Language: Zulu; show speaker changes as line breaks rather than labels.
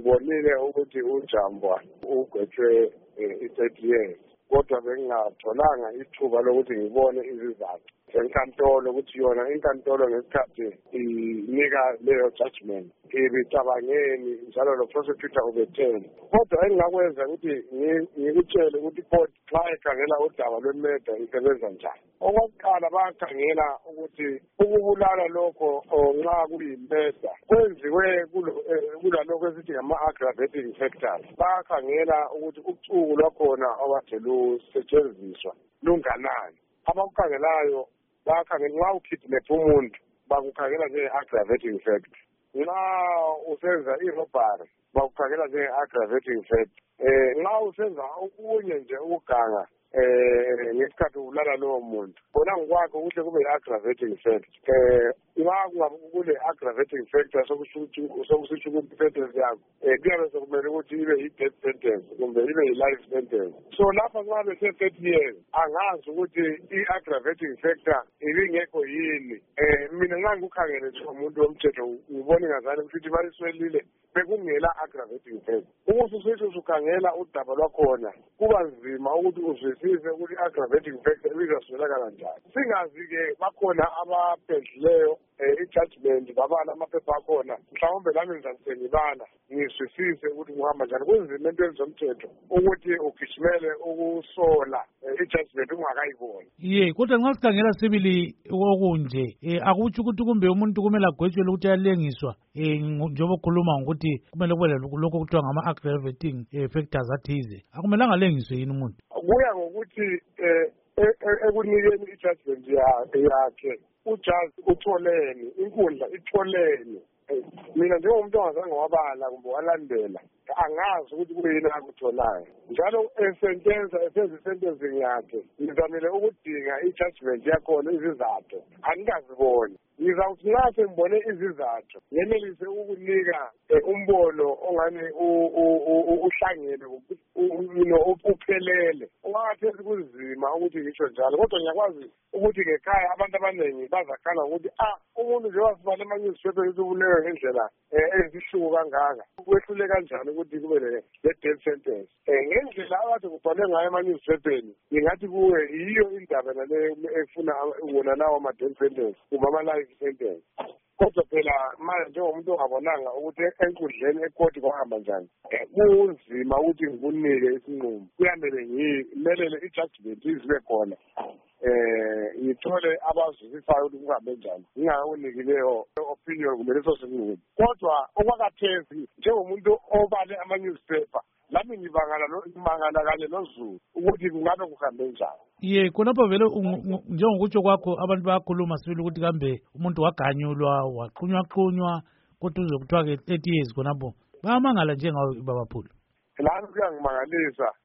ngibonile ukuthi uJambwa ugwetshwe i-30 years kodwa bengingatholanga ithuba lokuthi ngibone izizathu senkantolo ukuthi yona inkantolo ngesikhathi inika leyo judgment ibicabangeni njalo lo prosecutor ubetheni kodwa engingakwenza ukuthi ngikutshele ukuthi court xa ekhangela udaba lwemurder isebenza njani. Okokuqala bayakhangela ukuthi ukubulala lokho nxa kuyimurder kwenziwe kulalokho esithi ngama-aggravating factors. Bayakhangela ukuthi uchuku lwakhona okade lusetshenziswa lunganani. Abakukhangelayo bayakhangela nxa ukidnap umuntu bakukhangela njenge-aggravating factor. Nxa usenza i-robbery bakukhangela njenge-aggravating factor. Nxa usenza okunye nje ukuganga ngesikhathi ubulala lowo muntu khona ngokwakho kuhle kube yi-aggravating factor. Nxa kungabe kule-aggravating factor sokusitsho ukuthi i-sentence yakho kuyabe sekumele ukuthi ibe yi-death sentence kumbe ibe yi-life sentence. So lapha nxa bese-30 years angazi ukuthi i-aggravating factor ibingekho yini. Mina nxa ngikukhangele nje umuntu womthetho ngibona ingazani ukuthi bayiswelile bekungela aggravating factor. Ukuthi usithi usukhangela udaba lwakhona kuba nzima ukuthi uzwisise ukuthi i-aggravating factor ibizaswelakala kanjani. Singazi-ke bakhona abaphendlileyo i-judgment babala amaphepha akhona mhlawumbe lami ngizanise ngibala ngizwisise ukuthi kuhamba njani. Kunzima entweni zomthetho ukuthi ugijimele ukusola i-judgment ungakayiboni.
Ye kodwa nxa sikhangela sibili okunje akutsho ukuthi kumbe umuntu kumele agwetshelwe ukuthi alengiswa njengoba ukhuluma ngokuthi kumele kube lokho kuthiwa ngama-aggravating factors athize akumelanga alengiswe yini umuntu.
Kuya ngokuthi ekunikeni i-judgment yakhe ujaji utholeni inkundla itholeni. Mina njengomuntu ongazange wabala kumbe walandela angazi ukuthi kuyini akutholayo njalo esentenza esenza isentencing yakhe ngizamile ukudinga i-judgment yakhona izizathu angikaziboni. Ngizawuthi nxa sengibone izizathu ngenelise ukunika umbono ongani uhlangene uphelele ungakathesi kunzima ukuthi ngisho njalo kodwa ngiyakwazi ukuthi ngekhaya abantu abaningi bazakhala ukuthi umuntu nje wasibala ama-newspaper ukuthi ubulewe ngendlela ezihluku kangaka kwehlule kanjani ukuthi kube le-death sentence. Ngendlela akade kubhalwe ngayo ama-newspapeni ngingathi kuwe yiyo indaba nale efuna wona lawo ama-death sentence kumbe ama-life sentence. Kodwa phela manje njengomuntu ongabonanga ukuthi enkundleni ekoti kwahamba njani kunzima ukuthi ngikunike isinqumo. Kuyamele ngimelele i-judgment izibe khona ngithole abazwisisayo ukuthi kuhambe njani ngingawunikileyo opinion kumbe leso sinqumo. Kodwa okwakathesi njengomuntu obale ama-newspaper lami ngimangala kanye noZulu ukuthi kungabe kuhambe njani.
Ye khonapho vele njengokutsho kwakho abantu bayakhuluma sibili ukuthi kambe umuntu waganyulwa waqhunywa kodwa uze kuthiwa ke 30 years khonapho bayamangala njengawo babaphula.
Lami kuyangimangalisa